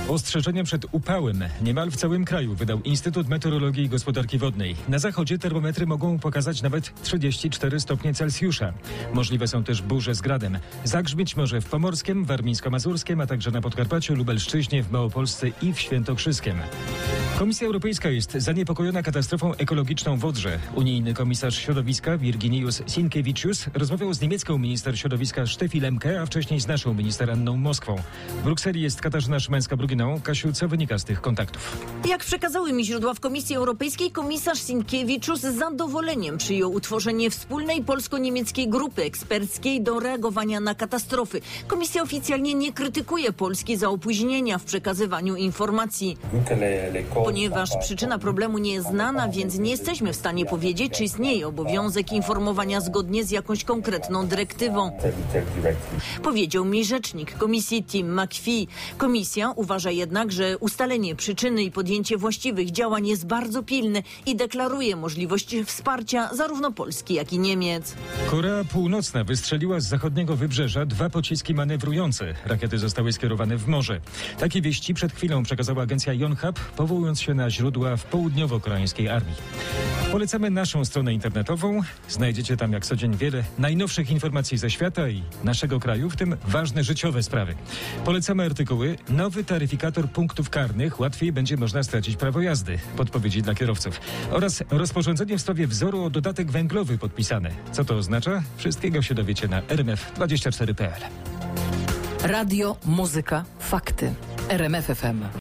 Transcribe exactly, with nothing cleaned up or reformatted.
Ostrzeżenia przed upałem niemal w całym kraju wydał Instytut Meteorologii i Gospodarki Wodnej. Na zachodzie termometry mogą pokazać nawet trzydzieści cztery stopnie Celsjusza. Możliwe są też burze z gradem. Zagrzmieć może w Pomorskiem, Warmińsko-Mazurskiem, a także na Podkarpaciu, Lubelszczyźnie, w Małopolsce i w Świętokrzyskiem. Komisja Europejska jest zaniepokojona katastrofą ekologiczną w Odrze. Unijny komisarz środowiska Virginijus Sinkevicius rozmawiał z niemiecką minister środowiska Steffi Lemke, a wcześniej z naszą minister Anną Moskwą. W Brukseli jest Katarzyna Szymańska-Bruginą. Kasiu, co wynika z tych kontaktów? Jak przekazały mi źródła w Komisji Europejskiej, komisarz Sinkevicius z zadowoleniem przyjął utworzenie wspólnej polsko-niemieckiej grupy eksperckiej do reagowania na katastrofy. Komisja oficjalnie nie krytykuje Polski za opóźnienia w przekazywaniu informacji. Ponieważ przyczyna problemu nie jest znana, więc nie jesteśmy w stanie powiedzieć, czy istnieje obowiązek informowania zgodnie z jakąś konkretną dyrektywą. Powiedział mi rzecznik Komisji Tim McPhee. Komisja uważa jednak, że ustalenie przyczyny i podjęcie właściwych działań jest bardzo pilne i deklaruje możliwość wsparcia zarówno Polski, jak i Niemiec. Korea Północna wystrzeliła z zachodniego wybrzeża dwa pociski manewrujące. Rakiety zostały skierowane w morze. Takie wieści przed chwilą przekazała agencja Yonhap, powołując się na źródła w południowo-koreańskiej armii. Polecamy naszą stronę internetową. Znajdziecie tam jak co dzień wiele najnowszych informacji ze świata i naszego kraju, w tym ważne życiowe sprawy. Polecamy artykuły Nowy taryfikator punktów karnych. Łatwiej będzie można stracić prawo jazdy. Podpowiedzi dla kierowców. Oraz rozporządzenie w sprawie wzoru o dodatek węglowy podpisane. Co to oznacza? Wszystkiego się dowiecie na r m f dwadzieścia cztery kropka p l. Radio, muzyka, fakty. R M F F M.